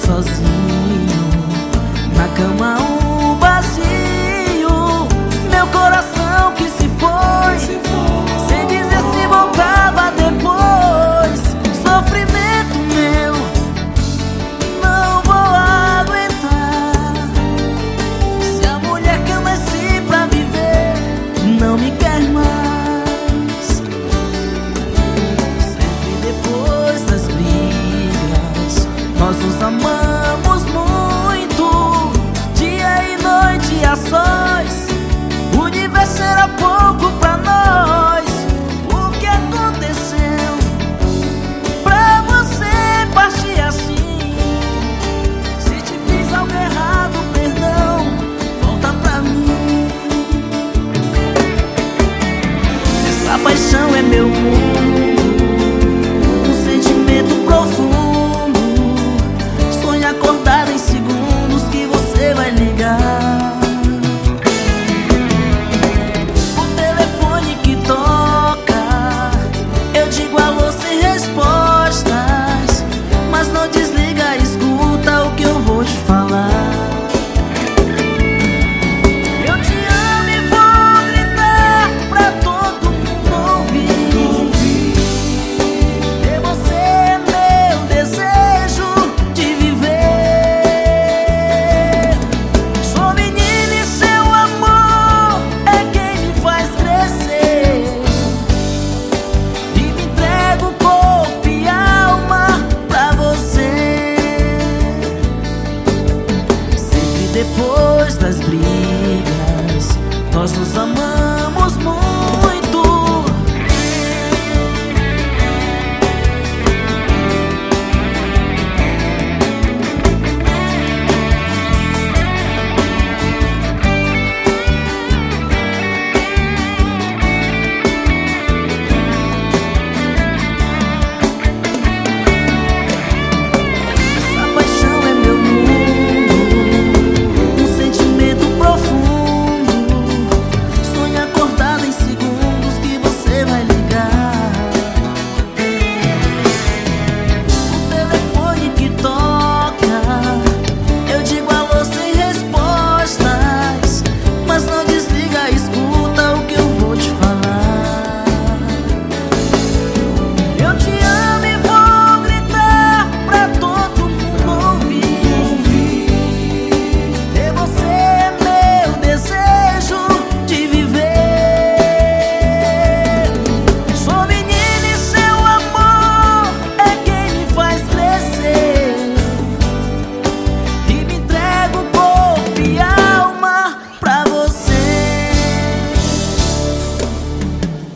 sozinho, na cama um vazio, meu coração que se foi, sem dizer se voltava depois. Sofrimento meu, não vou aguentar. Se a mulher que eu nasci pra viver não me quer mais. Sempre depois das brigas nós nos amamos muito, dia e noite a sós. O universo era pouco pra nós.